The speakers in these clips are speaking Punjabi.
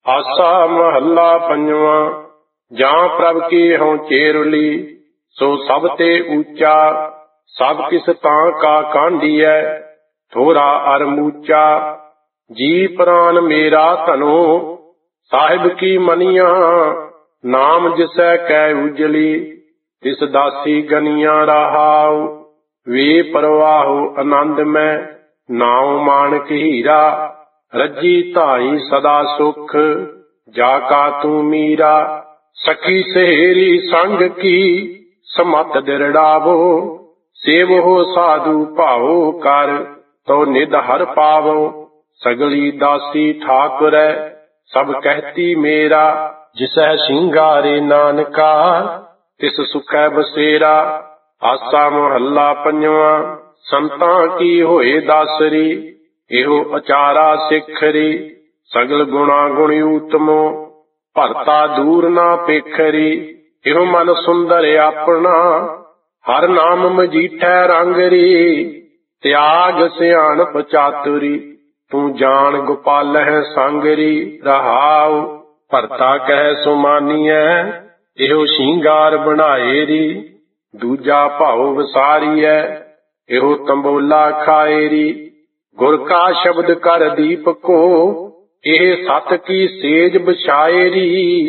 ਆਸਾ ਮਹੱਲਾ ਪੰਜਵਾਂ। ਜਾਂ ਪ੍ਰਭ ਕੀ ਹਉ ਚੇਰੁਲੀ, ਸੋ ਸਭ ਤੇ ਊਚਾ। ਸਭ ਕਿਸ ਤਾਂ ਕਾ ਕਾਂਢੀਐ, ਥੋਰਾ ਅਰ ਮੂਚਾ। ਜੀ ਪ੍ਰਾਨ ਮੇਰਾ ਧਨੋ, ਸਾਹਿਬ ਕੀ ਮਨੀਆਂ। ਨਾਮ ਜਿਸੈ ਕੈ ਉਜਲੀ, ਤਿਸ ਦਾਸੀ ਗਨੀਆਂ ਰਹਾਉ। ਵੇ ਪਰਵਾਹੋ ਆਨੰਦ ਮੈਂ, ਨਾਉ ਮਾਣਕ ਹੀਰਾ। ਰੱਜੀ ਧਾਈ ਸਦਾ ਸੁਖ, ਜਾ ਕਾ ਤੂੰ ਮੀਰਾ। ਸਖੀ ਸਹੇਰੀ ਸੰਗ ਕੀ, ਸਮਤ ਦਿਰੜਾਵੋ। ਸੇਵਹੁ ਸਾਧੂ ਭਾਉ ਕਰ, ਤੋ ਨਿਧ ਹਰ ਪਾਵੋ। ਸਗਲੀ ਦਾਸੀ ਠਾਕੁਰੈ, ਸਭ ਕਹਿਤੀ ਮੇਰਾ। ਜਿਸੈ ਸਿੰਗਾਰੇ ਨਾਨਕਾ, ਤਿਸ ਸੁਖੈ ਬਸੇਰਾ। ਆਸਾ ਮਹੱਲਾ ਪੰਜਵਾਂ। ਸੰਤਾਂ ਕੀ ਹੋਏ ਦਾਸਰੀ, ਇਹੋ ਅਚਾਰਾ ਸਿਖਰੀ। ਸਗਲ ਗੁਣਾ ਗੁਣ ਊਤਮੋ, ਭਰਤਾ ਦੂਰ ਨਾ ਪੇਖਰੀ। ਇਹੋ ਮਨ ਸੁੰਦਰ ਆਪਣਾ, ਹਰ ਨਾਮ ਮਜੀਠੈ ਰੰਗਰੀ। ਤਿਆਗ ਸਿਆਣਪ ਚਾਤੁਰੀ, ਤੂੰ ਜਾਣ ਗੋਪਾਲਹਿ ਸੰਗਰੀ। ਰਹਾਉ ਭਰਤਾ ਕਹਿ ਸੁਮਾਨੀਐ, ਇਹੋ ਸ਼ਿੰਗਾਰ ਬਣਾਏਰੀ। ਦੂਜਾ ਭਾਉ ਵਸਾਰੀਐ, ਇਹੋ ਤੰਬੋਲਾ ਖਾਏਰੀ। ਗੁਰ ਕਾ ਸ਼ਬਦ ਕਰ ਦੀਪਕੋ, ਇਹ ਸਤ ਕੀ ਸੇਜ ਬਿਛਾਏਰੀ।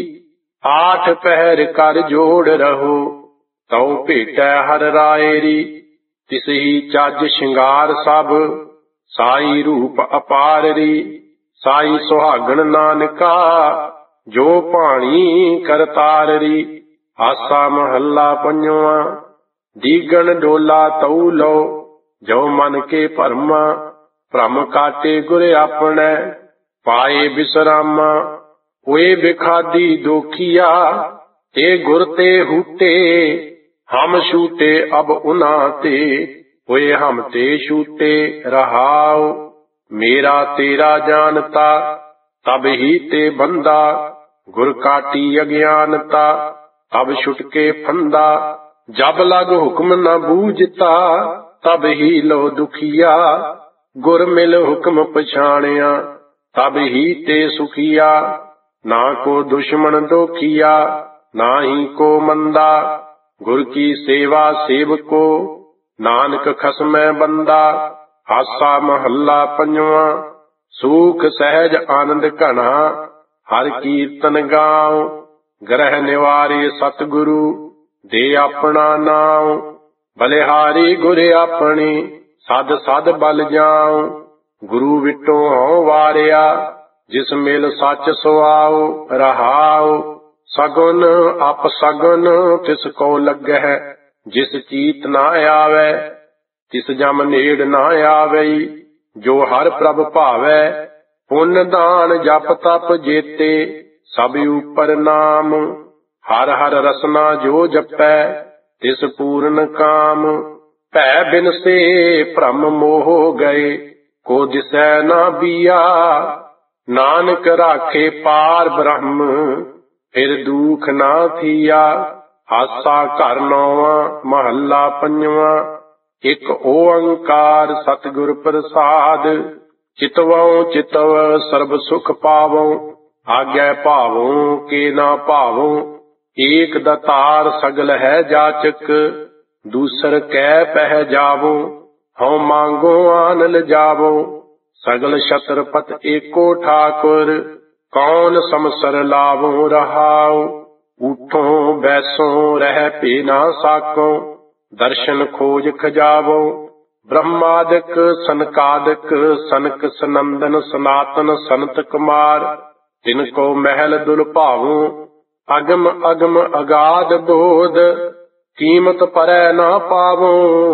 ਆਠ ਪਹਿਰ ਕਰ ਜੋੜ ਰਹੋ, ਤਉ ਭੇਟੈ ਹਰ ਰਾਏਰੀ। ਤਿਸਹੀ ਚੱਜ ਸ਼ਿੰਗਾਰ ਸਭ, ਸਾਈ ਰੂਪ ਅਪਾਰਰੀ। ਸਾਈ ਸੁਹਾਗਣ ਨਾਨਕਾ, ਜੋ ਭਾਣੀ ਕਰਤਾਰਰੀ। ਆਸਾ ਮਹੱਲਾ ਪੰਜਵਾਂ। ਦੀਗਣ ਡੋਲਾ ਤਉ ਲਓ, ਜੋ ਮਨ ਕੇ ਭਰਮਾ। ਭ੍ਰਮ ਕਾਟੇ ਗੁਰ ਆਪਣੈ, ਪਾਏ ਬਿਸਰਾਮਾ। ਹੋਏ ਬਿਖਾਦੀ ਦੋਖੀਆ, ਤੇ ਗੁਰ ਤੇ ਹੂਟੇ। ਹਮ ਛੂਟੇ ਅਬ ਉਨ੍ਹਾਂ ਤੇ, ਹੋਏ ਹਮ ਤੇ ਛੂਟੇ। ਰਹਾਉ ਮੇਰਾ ਤੇਰਾ ਜਾਣਤਾ, ਤਬ ਹੀ ਤੇ ਬੰਦਾ। ਗੁਰ ਕਾਟੀ ਅਗਿਆਨਤਾ, ਤਬ ਛੁਟਕੇ ਫੰਦਾ। ਜਬ ਲਗ ਹੁਕਮ ਨ ਬੂਝਤਾ, ਤਬ ਹੀ ਲੋ ਦੁਖੀਆ। ਗੁਰ ਮਿਲ ਹੁਕਮ ਪਛਾਣਿਆ, ਤਬ ਹੀ ਤੇ ਸੁਖੀਆ। ਨਾ ਕੋ ਦੁਸ਼ਮਣ ਦੋਖੀਆ, ਨਾਹੀ ਕੋ ਮੰਦਾ। ਗੁਰ ਕੀ ਸੇਵਾ ਸੇਵਕੋ, ਨਾਨਕ ਖਸਮੈ ਬੰਦਾ। ਆਸਾ ਮਹੱਲਾ ਪੰਜਵਾਂ। ਸੂਖ ਸਹਿਜ ਆਨੰਦ ਘਣਾ, ਹਰ ਕੀਰਤਨ ਗਾਉ। ਗ੍ਰਹਿ ਨਿਵਾਰੇ ਸਤਿਗੁਰੂ, ਦੇ ਆਪਣਾ ਨਾਉ। ਬਲਿਹਾਰੀ ਗੁਰ ਆਪਣੀ, ਸਦ ਸਦ ਬਲ ਜਾਉ। ਗੁਰੂ ਵਿਟੋ ਹਉ ਵਾਰਿਆ, ਜਿਸ ਮਿਲ ਸੱਚ ਸੁਆਉ। ਰਹਾਉ ਸਗੁਨ ਅਪ ਸਗੁਨ, ਤਿਸ ਕੋ ਲੱਗਹਿ। ਜਿਸ ਚੀਤ ਨਾ ਆਵੈ, ਤਿਸ ਜਮ ਨੇੜ ਨਾ ਆਵਈ। ਜੋ ਹਰ ਪ੍ਰਭ ਭਾਵੈ, ਪੁੰਨ ਦਾਨ ਜਪ ਤਪ ਜੇਤੇ। ਸਭ ਉਪਰ ਨਾਮ, ਹਰ ਹਰ ਰਸਨਾ ਜੋ ਜਪੈ। ਤਿਸ ਪੂਰਨ ਕਾਮ, ਭੈ ਬਿਨਸੇ ਭ੍ਰਮ ਮੋਹ ਗਏ। ਕੋ ਦਿਸੈ ਨਾ ਬੀਆ, ਨਾਨਕ ਰਾਖੇ ਪਾਰ ਬ੍ਰਹਮ। ਫਿਰ ਦੁਖ ਨਾ ਥੀਆ। ਆਸਾ ਘਰ ਨੌਵਾਂ। ਮਹੱਲਾ ਪੰਜਵਾਂ। ਇਕ ਓੰਕਾਰ ਸਤਿਗੁਰ ਪ੍ਰਸਾਦ, ਚਿਤਵਉ ਚਿਤਵ ਸਰਬ ਸੁਖ ਪਾਵਉ। ਆਗੈ ਭਾਵਉ ਕੇ ਨਾ ਭਾਵਉ, ਏਕ ਦਾਤਾਰ ਸਗਲ ਹੈ ਜਾਚਕ। ਦੂਸਰ ਕੈ ਪਹਿ ਜਾਵੋ, ਹਉ ਮੰਗੋ ਆਨ ਲਜਾਵੋ। ਸਗਲ ਛਤਰਪਤ ਏਕੋ ਠਾਕੁਰ, ਕੌਣ ਸਮਸਰ ਲਾਵੋ। ਰਹਾਉ ਊਠੋਂ ਬੈਸੋਂ ਰਹਿ ਭੇ ਨਾ ਸਾਕੋ, ਦਰਸ਼ਨ ਖੋਜ ਖਜਾਵੋ। ਬ੍ਰਹਮਾਦਿਕ ਸਨਕਾਦਿਕ, ਸਨਕ ਸਨੰਦਨ ਸਨਾਤਨ ਸੰਤ ਕੁਮਾਰ। ਤਿਨ ਕੋ ਮਹਿਲ ਦੁਲ ਭਾਵੋ, ਅਗਮ ਅਗਮ ਅਗਾਧ ਬੋਧ। ਕੀਮਤ ਪਰੈ ਨਾ ਪਾਵੋ,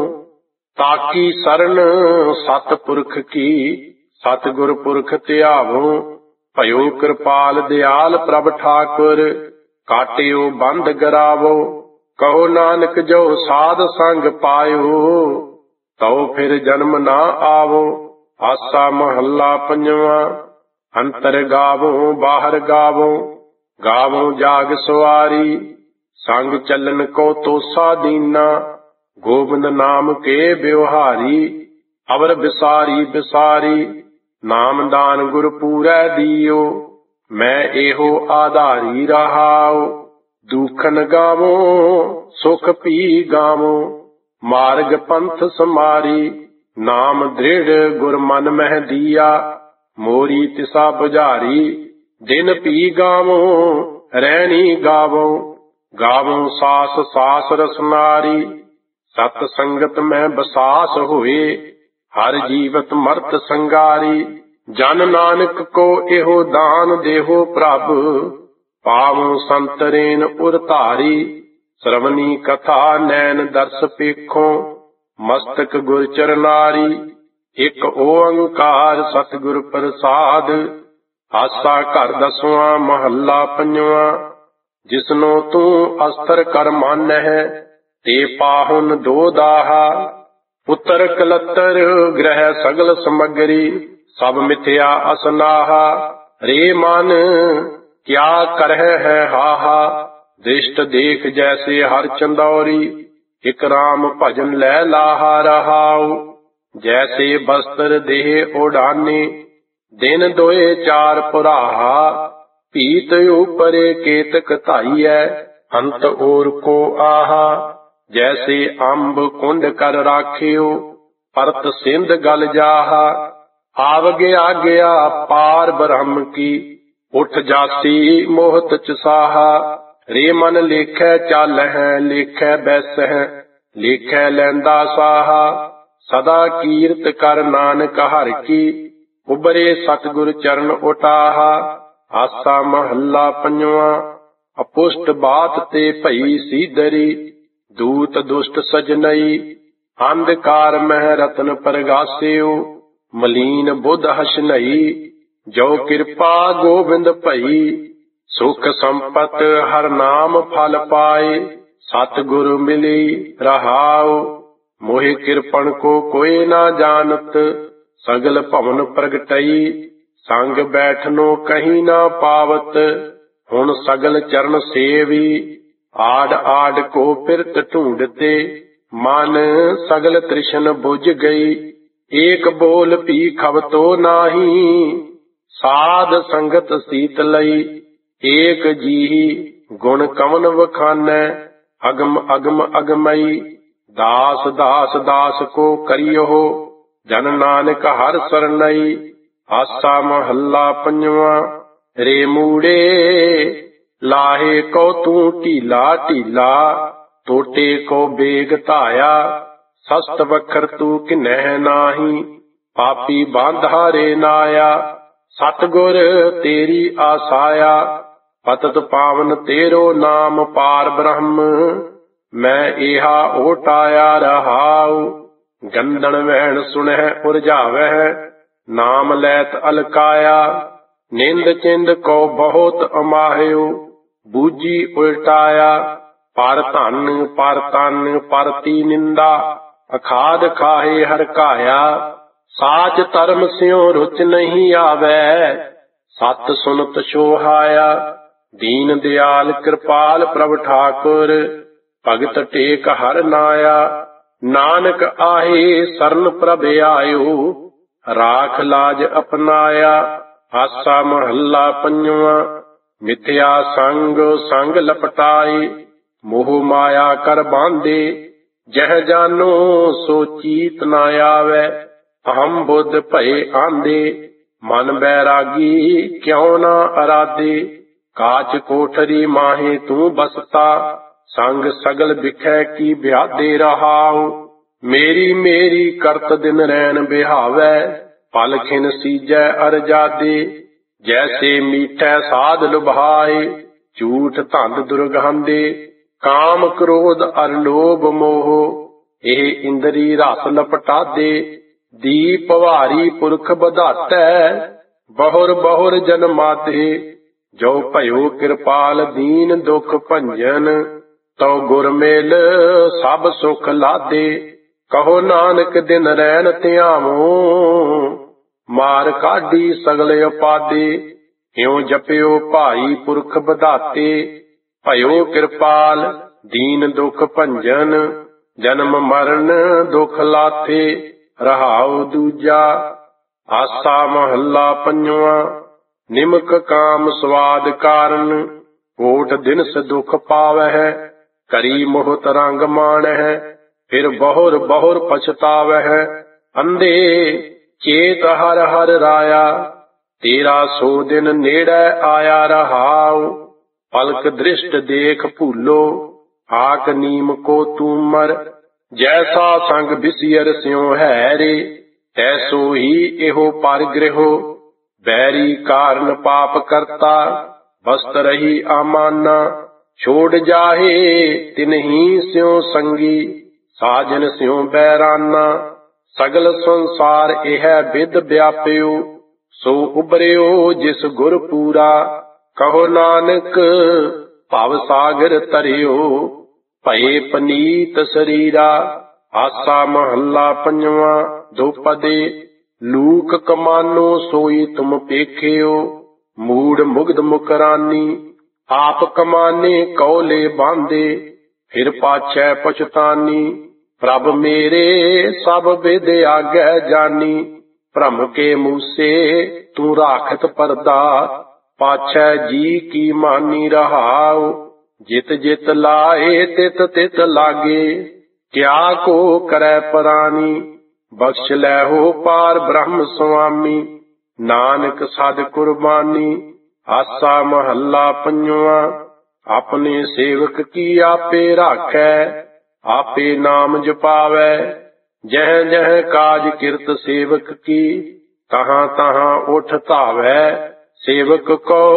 ਤਾਕੀ ਸਰਨ ਸਤ ਪੁਰਖ ਕੀ। ਸਤਿਗੁਰ ਪੁਰਖ ਧਿਆਵੋ, ਭਇਓ ਕਿਰਪਾਲ ਦਿਆਲ ਪ੍ਰਭ ਠਾਕੁਰ। ਕਾਟਿਓ ਬੰਧ ਗਰਾਵੋ, ਕਹੋ ਨਾਨਕ ਜੋ ਸਾਧ ਸੰਗ ਪਾਇਓ। ਤਉ ਫਿਰ ਜਨਮ ਨਾ ਆਵੋ। ਆਸਾ ਮਹੱਲਾ ਪੰਜਵਾਂ। ਅੰਤਰ ਗਾਵੋ ਬਾਹਰ ਗਾਵੋ, ਗਾਵੋ ਜਾਗ ਸਵਾਰੀ। ਸੰਗ ਚੱਲਨ ਕੋ ਤੋਸਾ ਦੀਨਾ, ਗੋਬਿੰਦ ਨਾਮ ਕੇ ਬਿਵਹਾਰੀ। ਅਵਰ ਬਿਸਾਰੀ ਬਿਸਾਰੀ, ਨਾਮ ਦਾਨ ਗੁਰ ਪੂਰੈ ਦੀਓ। ਮੈਂ ਇਹੋ ਆਧਾਰੀ ਰਹਾਉ। ਦੁਖਨ ਗਾਵੋ ਸੁਖ ਪੀ ਗਾਵੋ, ਮਾਰਗ ਪੰਥ ਸਮਾਰੀ। ਨਾਮ ਦ੍ਰਿੜ ਗੁਰ ਮਨ ਮਹਿ ਦੀਆ, ਮੋਰੀ ਤਿਸਾ ਬੁਝਾਰੀ। ਦਿਨ ਪੀ ਗਾਵੋ ਰਹਿਣੀ ਗਾਵੋ, ਗਾਵੋ ਸਾਸ ਸਾਸ ਰਸਨਾਰੀ। ਸਤ ਸੰਗਤ ਮੈਂ ਬਸਾਸ ਹੋਏ, ਹਰ ਜੀਵਤ ਮਰਤ ਸੰਗਾਰੀ। ਜਨ ਨਾਨਕ ਕੋ ਇਹੋ ਦਾਨ ਦੇਹੋ ਪ੍ਰਭ, ਪਾਵੋ ਸੰਤਰੇਨ ਉਰ ਧਾਰੀ। ਸ਼ਰਵਨੀ ਕਥਾ ਨੈਣ ਦਰਸ ਪੇਖੋ, ਮਸਤਕ ਗੁਰ ਚਰਨਾਰੀ। ਇਕ ਓੰਕਾਰ ਸਤਿਗੁਰ ਪ੍ਰਸਾਦ, ਆਸਾ ਘਰ ਦਸਵਾਂ ਮਹੱਲਾ ਪੰਜਵਾਂ। ਜਿਸਨੋ ਤੂੰ ਅਸਥਰ ਕਰ ਮਾਨਹਿ, ਤੇ ਪਾਹੁਨ ਦੋ ਦਾਹਾ। ਪੁੱਤਰ ਕਲੱਤਰ ਗ੍ਰਹਿ ਸਗਲ ਸਮਗਰੀ, ਸਭ ਮਿਥਿਆ ਅਸਨਾਹਾ। ਰੇ ਮਨ ਕਿਆ ਕਰਹਿ ਹੈ ਹਾਹਾ, ਦ੍ਰਿਸ਼ਟ ਦੇਖ ਜੈਸੇ ਹਰ ਚੰਦੌਰੀ। ਇਕ ਰਾਮ ਭਜਨ ਲੈ ਲਾਹਾ ਰਹਾਉ, ਜੈਸੇ ਬਸਤਰ ਦੇਹ ਓਢਾਨੇ। ਦਿਨ ਦੋਏ ਚਾਰ ਪੁਰਾਹਾ, ਭੀਤ ਉਪਰੇ ਕੇਤਕ ਧਾਈਐ। ਅੰਤ ਔਰ ਕੋ ਆਹਾ, ਜੈਸੇ ਅੰਬ ਕੁੰਡ ਕਰ ਰਾਖਿਓ, ਪਰਤ ਸਿੰਧ ਗਲ ਜਾਹਾ। ਆਵ ਗਿਆ ਗਿਆ ਪਾਰ ਬ੍ਰਹਮ ਕੀ, ਉਠ ਜਾਸੀ ਮੋਹਤ ਚਸਾਹਾ। ਰੇ ਮਨ ਲੇਖੈ ਚਾਲਹਿ, ਲੇਖੈ ਬੈਸਹਿ, ਲੇਖੈ ਲੈਂਦਾ ਸਾਹਾ। ਸਦਾ ਕੀਰਤ ਕਰ ਨਾਨਕ ਹਰਿ ਕੀ, ਉਬਰੇ ਸਤਿਗੁਰ ਚਰਨ ਉਟਾਹਾ। ਆਸਾ ਮਹੱਲਾ ਪੰਜਵਾਂ। ਅਪੁਸ਼ਟ ਬਾਤ ਤੇ ਭਈ ਸੀਦਰੀ, ਦੂਤ ਦੁਸ਼ਟ ਸਜਨਈ। ਅੰਧਕਾਰ ਮਹਿ ਰਤਨ ਪ੍ਰਗਾਸਿਓ, ਮਲੀਨ ਬੁੱਧ ਹਸਨਈ। ਜੋ ਕਿਰਪਾ ਗੋਬਿੰਦ ਭਈ, ਸੁਖ ਸੰਪਤ ਹਰ ਨਾਮ ਫਲ ਪਾਏ। ਸਤਿਗੁਰ ਮਿਲੀ ਰਹਾਉ, ਮੋਹਿ ਕਿਰਪਨ ਕੋ ਕੋਇ ਨਾ ਜਾਣਤ। ਸਗਲ ਭਵਨ ਪ੍ਰਗਟਈ, ਸੰਗ ਬੈਠਨੋ ਕਹੀਂ ਨਾ ਪਾਵਤ। ਹੁਣ ਸਗਲ ਚਰਨ ਸੇਵੀ, ਆੜ ਆੜ ਕੋ ਪਿਰਤ ਢੂੰਡਤੇ। ਮਨ ਸਗਲ ਤ੍ਰਿਸ਼ਨ ਬੁਝ ਗਈ, ਏਕ ਬੋਲ ਭੀ ਖਬਤੋ ਨਾਹੀ। ਸਾਧ ਸੰਗਤ ਸੀਤ ਲਈ, ਏਕ ਜੀਹੀ ਗੁਣ ਕਵਨ ਵਖਾਨੈ। ਅਗਮ ਅਗਮ ਅਗਮਈ, ਦਾਸ ਦਾਸ ਦਾਸ ਕੋ ਕਰਿਓ। ਜਨ ਨਾਨਕ ਹਰਿ ਸਰਣਈ। ਆਸਾ ਮਹੱਲਾ ਪੰਜਵਾਂ। ਰੇ ਮੂੜੇ ਲਾਹੇ ਕੋ ਤੂੰ ਢੀਲਾ ਢੀਲਾ, ਟੋਟੇ ਕੋ ਬੇਗ ਧਾਇਆ। ਸਸਤ ਵਖਰ ਤੂੰ ਕਿਨਹਿ ਨਾਹੀ, ਪਾਪੀ ਬਾਂਧਾ ਰੇ ਨਾਇਆ। ਸਤਿਗੁਰ ਤੇਰੀ ਆਸਾਇਆ, ਪਤਿਤ ਪਾਵਨ ਤੇਰੋ ਨਾਮ ਪਾਰ ਬ੍ਰਹਮ। ਮੈਂ ਏਹਾ ਓਟਾਇਆ ਰਹਾਉ, ਗੰਦਣ ਵਹਿਣ ਸੁਣਹਿ ਉਰਝਾਵਹਿ। ਨਾਮ ਲੈਤ ਅਲਕਾਇਆ, ਨਿੰਦ ਚਿੰਦ ਕੋ ਬਹੁਤ ਅਮਾਹਿਓ। ਬੂਝੀ ਉਲਟਾਇਆ, ਪਰ ਧਨ ਪਰ ਤਨ ਪਰਤੀ ਨਿੰਦਾ। ਅਖਾਦ ਖਾਹੇ ਹਰਕਾਇਆ, ਸਾਚ ਧਰਮ ਸਿਉ ਰੁਚ ਨਹੀਂ ਆਵੈ। ਸਤ ਸੁਨਤ ਸੋਹਾਇਆ, ਦੀਨ ਦਿਆਲ ਕਿਰਪਾਲ ਪ੍ਰਭ ਠਾਕੁਰ। ਭਗਤ ਟੇਕ ਹਰ ਨਾਇਆ, ਨਾਨਕ ਆਹੇ ਸਰਨ ਪ੍ਰਭ ਆਇਓ। ਰਾਖ ਲਾਜ ਅਪਨਾਇਆ। ਆਸਾ ਮਹੱਲਾ ਪੰਜਵਾਂ। ਮਿਥਿਆ ਸੰਗ ਸੰਗ ਲਪਟਾਏ, ਮੋਹ ਮਾਇਆ ਕਰ ਬਾਂਧੇ। ਜਹ ਜਾਨੋ ਸੋ ਚੀਤ ਨਾ ਆਵੈ, ਅਹੰ ਬੁੱਧ ਭਏ ਆਂਦੇ। ਮਨ ਬੈਰਾਗੀ ਕਿਉ ਨਾ ਅਰਾਧੇ, ਕਾਚ ਕੋਠਰੀ ਮਾਹੇ ਤੂੰ ਬਸਤਾ। ਸੰਗ ਸਗਲ ਬਿਖੈ ਕੀ ਬਿਆਦੇ ਰਹਾਉ, ਮੇਰੀ ਮੇਰੀ ਕਰਤ ਦਿਨ ਰੈਣ ਬਿਹਾਵੈ। ਪਲ ਖਿਨ ਸੀਜੈ ਅਰਜਾਦੇ, ਜੈਸੇ ਮੀਠੈ ਸਾਧ ਲੁਭਾਏ। ਝੂਠ ਧੰਦ ਦੁਰਗੰਧੇ, ਕਾਮ ਕ੍ਰੋਧ ਅਰ ਲੋਭ ਮੋਹ। ਇਹ ਇੰਦਰੀ ਰਸ ਲਪਟਾਦੇ, ਦੀਪ ਭਾਰੀ ਪੁਰਖ ਬਧਾਤੈ। ਬਹੁਰ ਬਹੁਰ ਜਨਮਾਤੇ, ਜੋ ਭਇਓ ਕਿਰਪਾਲ ਦੀਨ ਦੁਖ ਭੰਜਨ। ਤਉ ਗੁਰ ਮੇਲ ਸਭ ਸੁਖ ਲਾਦੇ, ਕਹੋ ਨਾਨਕ ਦਿਨ ਰੈਣ ਧਿਆਵੋ। ਮਾਰ ਕਾਢੀ ਸਗਲ ਉਪਾਦੇ, ਇਉ ਜਪਿਓ ਭਾਈ ਪੁਰਖ ਬਧਾਤੇ। ਭਇਓ ਕਿਰਪਾਲ ਦੀਨ ਦੁਖ ਭੰਜਨ, ਜਨਮ ਮਰਨ ਦੁਖ ਲਾਥੇ। ਰਹਾਉ ਦੂਜਾ। ਆਸਾ ਮਹੱਲਾ ਪੰਜਵਾਂ। ਨਿਮਕ ਕਾਮ ਸਵਾਦ ਕਾਰਨ, ਓਟ ਦਿਨਸ ਦੁਖ ਪਾਵਹਿ। ਕਰੀ ਮੋਹਤ ਰੰਗ ਮਾਣਹਿ, ਫਿਰ ਬਹੁਰ ਬਹੁਰ ਪਛਤਾਵਹਿ। ਅੰਧੇ ਚੇਤ ਹਰ ਹਰ ਰਾਇਆ, ਤੇਰਾ ਸੋ ਦਿਨ ਨੇੜੇ ਆਇਆ ਰਹਾਉ। ਪਲਕ ਦ੍ਰਿਸ਼ਟ ਦੇਖ ਭੂਲੋ, ਆਕ ਨੀਮ ਕੋ ਤੂਮਰ। ਜੈਸਾ ਸੰਗ ਬਿਸਿਅਰ ਸਿਉ ਹੈ ਰੇ, ਤੈਸੋ ਹੀ ਇਹੋ ਪਰ ਗ੍ਰਹਿਓ। ਬੈਰੀ ਕਾਰਨ ਪਾਪ ਕਰਤਾ, ਬਸਤ ਰਹੀ ਆਮਾਨਾ। ਛੋੜ ਜਾਹੇ ਤਿਨਹੀ ਸਿਉ ਸੰਗੀ, ਸਾਜਨ ਸਿਉ ਬੈਰਾਨਾ। ਸਗਲ ਸੰਸਾਰ ਇਹ ਬਿਦ ਵਿਆਪਿਓ, ਸੋ ਉਬਰਿਓ ਜਿਸ ਗੁਰ ਪੂਰਾ। ਕਹੋ ਨਾਨਕ ਭਵ ਸਾਗਰ ਤਰਿਓ, ਭਏ ਪਨੀਤ ਸਰੀਰਾ। ਆਸਾ ਮਹੱਲਾ ਪੰਜਵਾਂ ਦੋਪਦੇ। ਲੂਕ ਕਮਾਨੋ ਸੋਈ ਤੁਮ ਪੇਖਿਓ, ਮੂੜ ਮੁਗਧ ਮੁਕਰਾਨੀ। ਆਪ ਕਮਾਨੇ ਕੌਲੇ ਬਾਂਦੇ, ਫਿਰ ਪਾਛੈ ਪਛਤਾਨੀ। ਪ੍ਰਭ ਮੇਰੇ ਸਭ ਵਿਦ ਆਗੈ ਜਾਨੀ, ਭ੍ਰਮ ਕੇ ਮੂਸੇ ਤੂੰ ਰਾਖਤ ਪਰਦਾ। ਪਾਛੈ ਜੀ ਕੀ ਮਾਨੀ ਰਹਾਉ, ਜਿਤ ਜਿਤ ਲਾਏ ਤਿਤ ਤਿਤ ਲਾਗੇ। ਕਿਆ ਕੋ ਕਰੈ ਪਰਾਨੀ, ਬਖਸ਼ ਲੈਹੋ ਪਾਰ ਬ੍ਰਹਮ ਸੁਆਮੀ। ਨਾਨਕ ਸਦ ਕੁਰਬਾਨੀ। ਆਸਾ ਮਹੱਲਾ ਪੰਜਵਾਂ। ਆਪਣੇ ਸੇਵਕ ਕੀ ਆਪੇ ਰਾਖੈ, ਆਪੇ ਨਾਮ ਜਪਾਵੈ। ਜਹ ਜਹ ਕਾਜ ਕਿਰਤ ਸੇਵਕ ਕੀ, ਤਹਾਂ ਤਹਾਂ ਉਠ ਧਾਵੈ। ਸੇਵਕ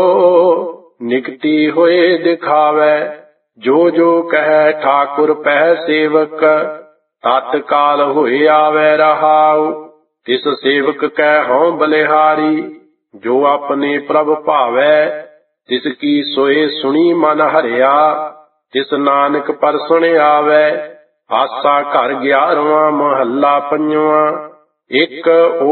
ਕੋ ਨਿਕਟੀ ਹੋਏ ਦਿਖਾਵੈ, ਜੋ ਜੋ ਕਹੈ ਠਾਕੁਰ ਪਹਿ ਸੇਵਕ। ਤਤ ਕਾਲ ਹੋਏ ਆਵੈ ਰਹਾਉ, ਤਿਸ ਸੇਵਕ ਕੈ ਹਉ ਬਲਿਹਾਰੀ। ਜੋ ਆਪਣੇ ਪ੍ਰਭ ਭਾਵੈ, ਤਿਸ ਕੀ ਸੋਏ ਸੁਣੀ ਮਨ ਹਰਿਆ। ਤਿਸ ਨਾਨਕ ਪਰਸੁਣ ਆਵੈ। ਆਸਾ ਘਰ 11ਵਾਂ ਮਹੱਲਾ ਪੰਜਵਾਂ। ਇੱਕ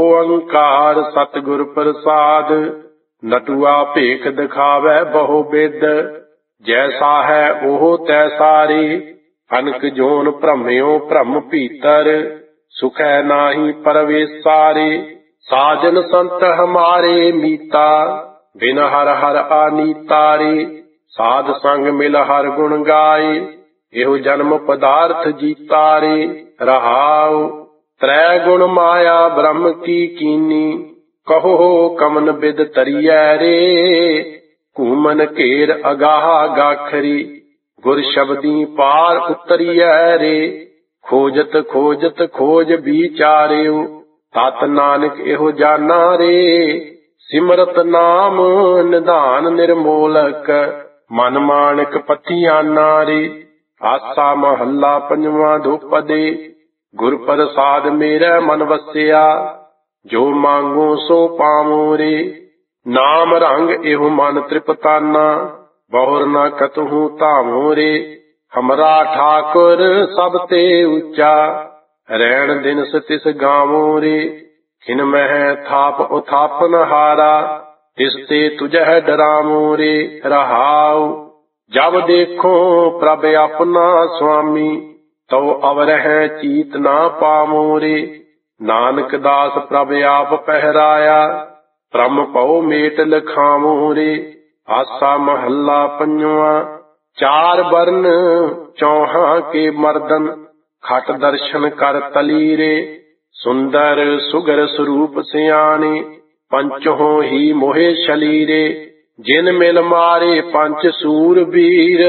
ਓੰਕਾਰ ਸਤਿਗੁਰ ਪ੍ਰਸਾਦ, ਨਟੂਆ ਭੇਖ ਦਿਖਾਵੈ ਬਹੁ ਬਿਦ। ਜੈਸਾ ਹੈ ਉਹ ਤੈਸਾਰੀ, ਅਨਕ ਜੋਨ ਭ੍ਰਮਿਓ ਭ੍ਰਮ ਭੀਤਰ। ਸੁਖੈ ਨਾਹੀ ਪਰਵੇਸਾਰੇ, ਸਾਜਨ ਸੰਤ ਹਮਾਰੇ ਮੀਤਾ। ਬਿਨ ਹਰ ਹਰ ਆਨੀਤਾਰੇ, ਸਾਧ ਸੰਗ ਮਿਲ ਹਰ ਗੁਣ ਗਾਏ। ਇਹੋ ਜਨਮ ਪਦਾਰਥ ਜੀਤਾਰੇ ਰਹਾਉ। ਤ੍ਰੈ ਗੁਣ ਮਾਇਆ ਬ੍ਰਹਮ ਕੀ ਕੀਨੀ, ਕਹੋ ਕਮਨ ਬਿਦ ਤਰੀਐ ਰੇ। ਘੂਮਨ ਘੇਰ ਅਗਾਹ ਗਾਖਰੀ, ਗੁਰ ਸ਼ਬਦੀ ਪਾਰ ਉਤਰੀਐ ਰੇ। ਖੋਜਤ ਖੋਜਤ ਖੋਜ ਵਿਚਾਰਿਓ, ਤਤ ਨਾਨਕ ਇਹੋ ਜਾਨਾ ਰੇ। ਸਿਮਰਤ ਨਾਮ ਨਿਧਾਨ ਨਿਰਮੋਲਕ, ਮਨ ਮਾਣਕ ਪਤੀਆਨਾ ਰੇ। ਆਸਾ ਮਹੱਲਾ ਪੰਜਵਾਂ ਦੋਪਦੇ। ਗੁਰ ਪ੍ਰਸਾਦ ਮੇਰਾ ਮਨ ਵਸਿਆ, ਜੋ ਮੰਗੋ ਸੋ ਪਾਵੋ ਰੇ। ਨਾਮ ਰੰਗ ਇਹੋ ਮਨ ਤ੍ਰਿਪਤਾਨਾ, ਬਹੁਰ ਨ ਕਤਹੂ ਧਾਵੋ ਰੇ। ਹਮਰਾ ਠਾਕੁਰ ਸਭ ਤੇ ਉੱਚਾ, ਰਹਿਣ ਦਿਨਸ ਤਿਸ ਗਾਵੋ ਰੇ। ਖਿਨ ਮਹਿ ਥਾਪ ਉਥਾਪਨ ਹਾਰਾ, ਤਿਸ ਤੇ ਤੁਝਹਿ ਡਰਾਵੋ ਰੇ ਰਹਾਉ। ਜਬ ਦੇਖੋ ਪ੍ਰਭ ਆਪਣਾ ਸੁਆਮੀ, ਤਉ ਅਵਰਹਿ ਚੀਤ ਨਾ ਪਾਵੋ ਰੇ। ਨਾਨਕ ਦਾਸ ਪ੍ਰਭ ਆਪ ਪਹਿਰਾਇਆ, ਭ੍ਰਮ ਭਉ ਮੇਟ ਲਖਾਵੋ ਰੇ। ਆਸਾ ਮਹੱਲਾ ਪੰਜਵਾਂ। ਚਾਰ ਬਰਨ ਚੌਹਾਂ ਕੇ ਮਰਦਨ, ਖਟ ਦਰਸ਼ਨ ਕਰ ਤਲੀ ਰੇ। ਸੁੰਦਰ ਸੁਗਰ ਸਰੂਪ ਸਿਆਣੇ, ਪੰਚਹੋਂ ਹੀ ਮੋਹਿ ਸ਼ਲੀਰੇ। ਜਿਨ ਮਿਲ ਮਾਰੇ ਪੰਚ ਸੂਰ ਬੀਰ,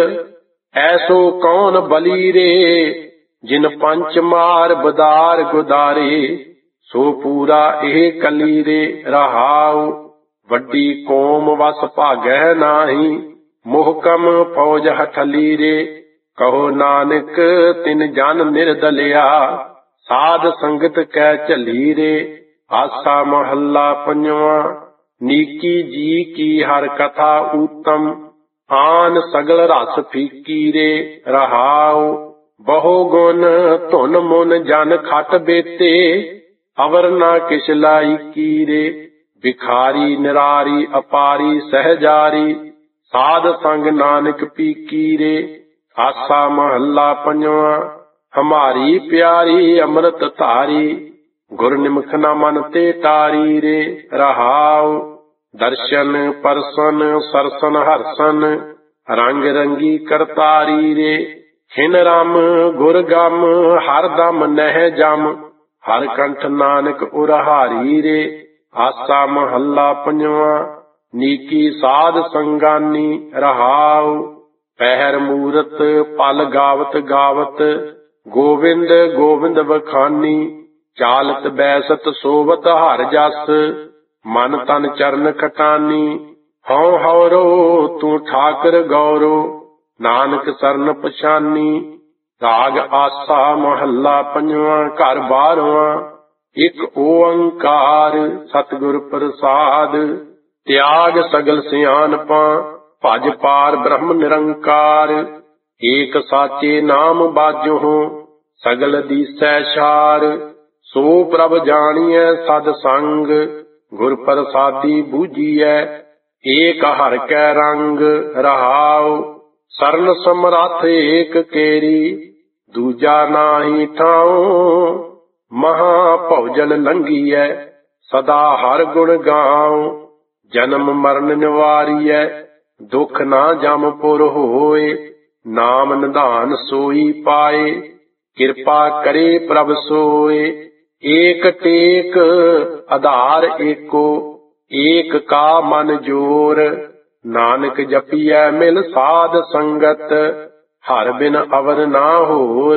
ਐਸੋ ਕੌਣ ਬਲੀ ਰੇ। ਜਿਨ ਪੰਚ ਮਾਰ ਬਦਾਰ ਗੁਦਾਰੇ, ਸੋ ਪੂਰਾ ਇਹ ਕਲੀ ਰੇ ਰਹਾਉ। ਵੱਡੀ ਕੌਮ ਵਸ ਭਾਗੈ ਨਾਹੀ, ਮੁਹਕਮ ਫੌਜ ਹਠਲੀ ਰੇ। ਕਹੋ ਨਾਨਕ ਤਿਨ ਜਨ ਨਿਰਦਲਿਆ, ਸਾਧ ਸੰਗਤ ਕੈ ਝੱਲੀ ਰੇ। ਆਸਾ ਮਹੱਲਾ ਪੰਜਵਾਂ। ਨੀਕੀ ਜੀ ਕੀ ਹਰ ਕਥਾ ਊਤਮ, ਆਨ ਸਗਲ ਰਸ ਫੀਕੀ ਰੇ ਰਹਾਉ। ਬਹੁ ਗੁਣ ਧੁਨ ਮੁਨ ਜਨ ਖਟ ਬੇਤੇ, ਅਵਰ ਨਾ ਕਿਛ ਲਾਇਕੀ ਰੇ। ਭਿਖਾਰੀ ਨਿਰਾਰੀ ਅਪਾਰੀ ਸਹਿਜਾਰੀ, ਸਾਧ ਸੰਗ ਨਾਨਕ ਪੀਕੀ ਰੇ। ਆਸਾ ਮਹੱਲਾ ਪੰਜਵਾਂ। ਹਮਾਰੀ ਪਿਆਰੀ ਅੰਮ੍ਰਿਤ ਧਾਰੀ, ਗੁਰ ਨਿਮਖ ਨਾ ਮਨ ਤੇ ਟਾਰੀ ਰੇ ਰਹਾਉ। ਦਰਸ਼ਨ ਪਰਸਨ ਸਰਸਨ ਹਰਸਨ, ਰੰਗ ਰੰਗੀ ਕਰਤਾਰੀ ਰੇ। ਖਿਨ ਰਮ ਗੁਰ ਗਮ ਹਰ ਦਮ ਨਹਿ ਜਮ, ਹਰ ਕੰਠ ਨਾਨਕ ਉਰਹਾਰੀ ਰੇ। ਆਸਾ ਮਹੱਲਾ ਪੰਜਵਾਂ। ਨੀਕੀ ਸਾਧ ਸੰਗਾਨੀ ਰਹਾਉ, ਪਹਿਰ ਮੂਰਤ ਪਲ ਗਾਵਤ ਗਾਵਤ, ਗੋਵਿੰਦ ਗੋਵਿੰਦ ਵਖਾਨੀ। ਚਾਲਤ ਬੈਸਤ ਸੋਵਤ ਹਰ ਜਸ, ਮਨ ਤਨ ਚਰਨ ਖਟਾਨੀ। ਹਉ ਹਉਰੋ ਤੂੰ ਠਾਕਰ ਗੌਰੋ, ਨਾਨਕ ਸਰਨ ਪਛਾਨੀ। ਰਾਗ ਆਸਾ ਮਹੱਲਾ ਪੰਜਵਾਂ। ਘਰ ਬਾਰਵਾਂ। ਇੱਕ ਓੰਕਾਰ ਸਤਿਗੁਰ ਪ੍ਰਸਾਦ, ਤਿਆਗ ਸਗਲ ਸਿਆਣਪਾਂ, ਭਜ ਪਾਰ ਬ੍ਰਹਮ ਨਿਰੰਕਾਰ। ਏਕ ਸਾਚੇ ਨਾਮ ਬਾਝਹੁ, ਸਗਲ ਦੀਸੈ ਛਾਰ। ਸੋ ਪ੍ਰਭ ਜਾਣੀਐ ਸਦ ਸੰਗ, ਗੁਰ ਪ੍ਰਸਾਦੀ ਬੂਝੀਐ। ਏਕ ਹਰਿ ਕੈ ਰੰਗ ਰਹਾਉ, ਸਰਨ ਸਮਰੱਥ ਏਕ ਕੇਰੀ। ਦੂਜਾ ਨਾਹੀ ਠਾਉ, ਮਹਾ ਭਉਜਲ ਲੰਘੀਐ। ਸਦਾ ਹਰ ਗੁਣ ਗਾਉ, ਜਨਮ ਮਰਨ ਨਿਵਾਰੀਐ। ਦੁਖ ਨਾ ਜਮ ਪੁਰ ਹੋਏ, ਨਾਮ ਨਿਧਾਨ ਸੋਈ ਪਾਏ। ਕਿਰਪਾ ਕਰੇ ਪ੍ਰਭ ਸੋਏ, ਏਕ ਟੇਕ ਆਧਾਰ ਏਕੋ। ਏਕ ਕਾ ਮਨ ਜੋਰ, ਨਾਨਕ ਜਪੀਐ ਮਿਲ ਸਾਧ ਸੰਗਤ। ਹਰ ਬਿਨ ਅਵਰ ਨਾ ਹੋਰ।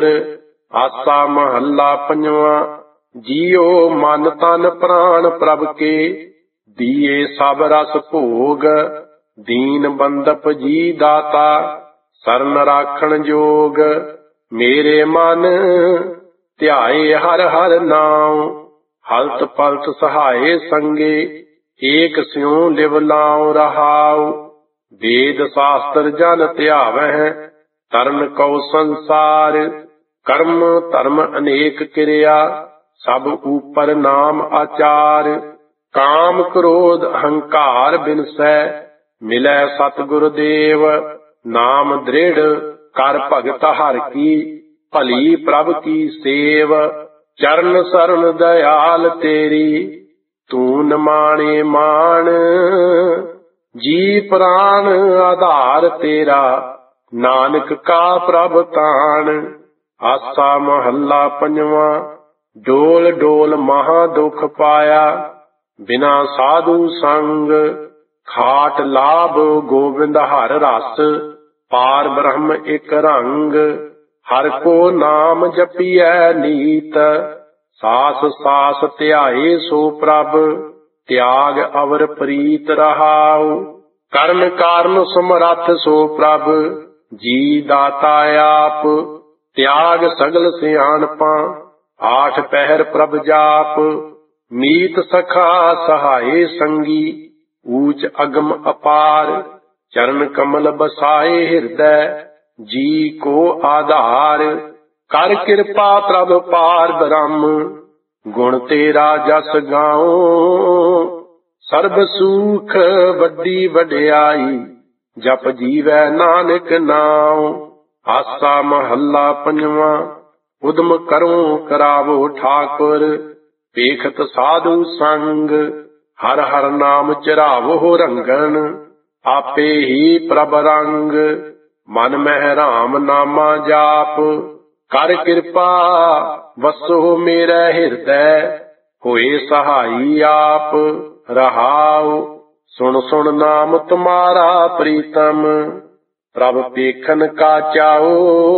ਆਸਾ ਮਹੱਲਾ ਪੰਜਵਾਂ। ਜੀਉ ਮਨ ਤਨ ਪ੍ਰਾਣ ਪ੍ਰਭ ਕੇ, ਦੀਏ ਸਭ ਰਸ ਭੋਗ। ਦੀਨ ਬੰਦਪ ਜੀ ਦਾਤਾ, ਸਰਨ ਰਾਖਣ ਜੋਗ। ਮੇਰੇ ਮਨ ਧਿਆਏ ਹਰ ਹਰ ਨਾਉ, ਹਲਤ ਪਲਤ ਸਹਾਏ ਸੰਗੇ। ਏਕ ਸਿਉ ਲਿਵ ਲਾਉ ਰਹਾਉ, ਵੇਦ ਸ਼ਾਸਤਰ ਜਨ ਧਿਆਵਹਿ। ਤਰਨ ਕਉ ਸੰਸਾਰ, ਕਰਮ ਧਰਮ ਅਨੇਕ ਕਿਰਿਆ। ਸਭ ਊਪਰ ਨਾਮ ਆਚਾਰ। ਕਾਮ ਕ੍ਰੋਧ ਅਹੰਕਾਰ ਬਿਨਸੈ, ਮਿਲੈ ਸਤਿਗੁਰ ਦੇਵ। ਨਾਮ ਦ੍ਰਿੜ ਕਰ ਭਗਤ ਹਰਿ ਕੀ, ਭਲੀ ਪ੍ਰਭ ਕੀ ਸੇਵ। ਚਰਨ ਸਰਨ ਦਇਆਲ ਤੇਰੀ, ਤੂੰ ਨਿਮਾਣੇ ਮਾਣ। ਜੀ ਪ੍ਰਾਨ ਆਧਾਰ ਤੇਰਾ, ਨਾਨਕ ਕਾ ਪ੍ਰਭ ਤਾਣ। ਆਸਾ ਮਹੱਲਾ ਪੰਜਵਾਂ। ਡੋਲ ਡੋਲ ਮਹਾ ਦੁਖ ਪਾਇਆ, ਬਿਨਾ ਸਾਧੂ ਸੰਗ। ਖਾਟ ਲਾਭ ਗੋਬਿੰਦ ਹਰ ਰਸ, ਪਾਰ ਬ੍ਰਹਮ ਇਕ ਰੰਗ। ਹਰ ਕੋ ਨਾਮ ਜਪੀਐ ਨੀਤ, ਸਾਸ ਸਾਸ ਧਿਆਏ ਸੋ ਪ੍ਰਭ। ਤਿਆਗ ਅਵਰ ਪ੍ਰੀਤ ਰਹਾਉ, ਕਰਨ ਕਾਰਨ ਸਮਰੱਥ ਸੋ ਪ੍ਰਭ। ਜੀ ਦਾਤਾ ਆਪ, ਤਿਆਗ ਸਗਲ ਸਿਆਣਪਾਂ। ਆਠ ਪਹਿਰ ਪ੍ਰਭ ਜਾਪ, ਮੀਤ ਸਖਾ ਸਹਾਏ ਸੰਗੀ। ਊਚ ਅਗਮ ਅਪਾਰ, ਚਰਨ ਕਮਲ ਬਸਾਏ ਹਿਰਦੈ। ਜੀ ਕੋ ਆਧਾਰ, ਕਰ ਕਿਰਪਾ ਪ੍ਰਭ ਪਾਰ ਬ੍ਰਹਮ। ਗੁਣ ਤੇਰਾ ਜਸ ਗਾਉ, ਸਰਬ ਸੂਖ ਵੱਡੀ ਵਡਿਆਈ। ਜਪ ਜੀਵੈ ਨਾਨਕ ਨਾਉ। ਆਸਾ ਮਹੱਲਾ ਪੰਜਵਾਂ। ਉਦਮ ਕਰੋ ਕਰਾਵੋ ਠਾਕੁਰ, ਵੇਖਤ ਸਾਧੂ ਸੰਗ। ਹਰ ਹਰ ਨਾਮ ਚਰਾਵੋ ਰੰਗਨ, ਆਪੇ ਹੀ ਪ੍ਰਭ ਰੰਗ। ਮਨ ਮਹਿ ਰਾਮ ਨਾਮਾ ਜਾਪ, ਕਰ ਕਿਰਪਾ ਵਸੋ ਮੇਰੇ ਹਿਰਦੈ। ਹੋਏ ਸਹਾਈ ਆਪ ਰਹਾਉ, ਸੁਣ ਸੁਣ ਨਾਮ ਤੁਮਾਰਾ ਪ੍ਰੀਤਮ। ਪ੍ਰਭ ਪੇਖਨ ਕਾ ਚਾਓ,